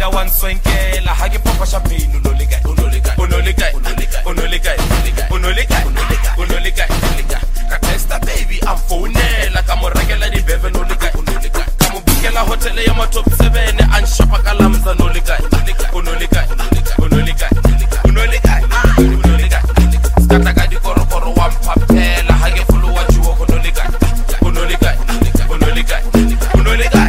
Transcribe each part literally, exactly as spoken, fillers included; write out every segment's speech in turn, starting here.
side one swenkela ha ke popa champagne unolika unolika unolika unolika unolika unolika unolika unolika ka testa baby I'm phonela ka mo rekela di beve unolika unolika ka mo bukela hotel ya ma top seven an shapa ka lamza unolika unolika unolika unolika unolika unolika skata ka di korokoro wa mpapela ha ke fulu wa juwo unolika unolika unolika unolika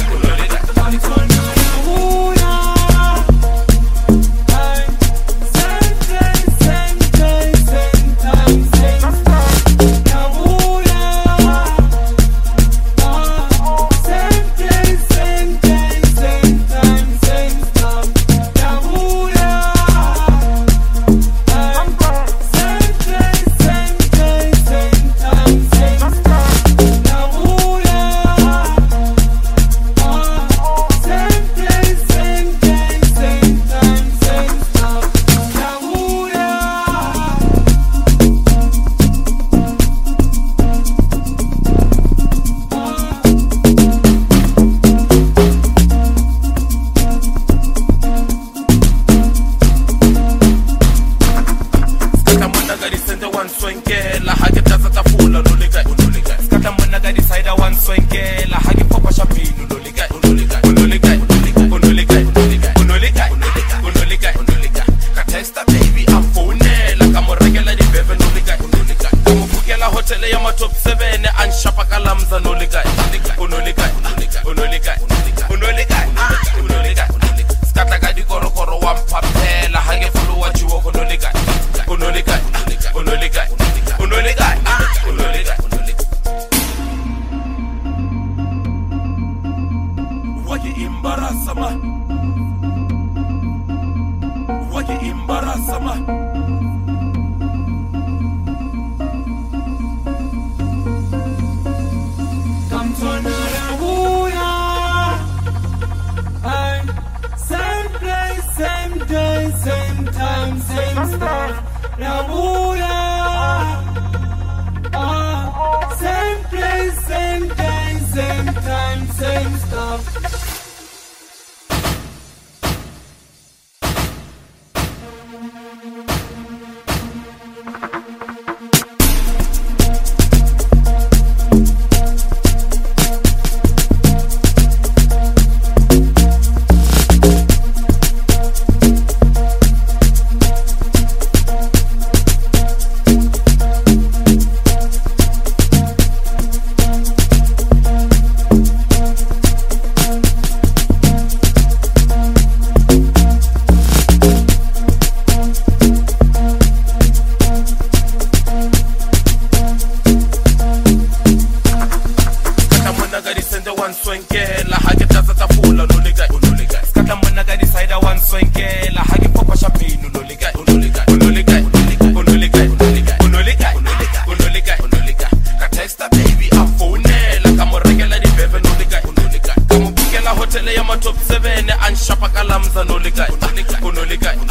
swenkela ha ke tsa tsa fula unolika unolika skata mona ka di side one swenkela ha ke popa champagne unolika unolika unolika unolika unolika unolika unolika unolika ka testa baby I'm phonela ka mo rekela di beve unolika unolika ka mo bukela hotel ya ma top seven an shapa ka lamza unolika unolika unolika unolika unolika unolika skata ka di korokoro wa mpapela ha ke fulu wa juwo unolika unolika unolika unolika unolika waje embarasa ma waje embarasa ma come turn around I same place same day same time same stuff Rabuya, ah, same place, same day, same time, same stuff. Swenkela ha ke tsa tsa fula unolika unolika skata mona ka di side one swenkela ha ke popa champagne unolika unolika unolika unolika unolika unolika unolika unolika ka testa baby I'm phonela ka mo rekela di beve unolika unolika ka mo bukela hotel ya ma top seven an shapa ka lamza unolika unolika unolika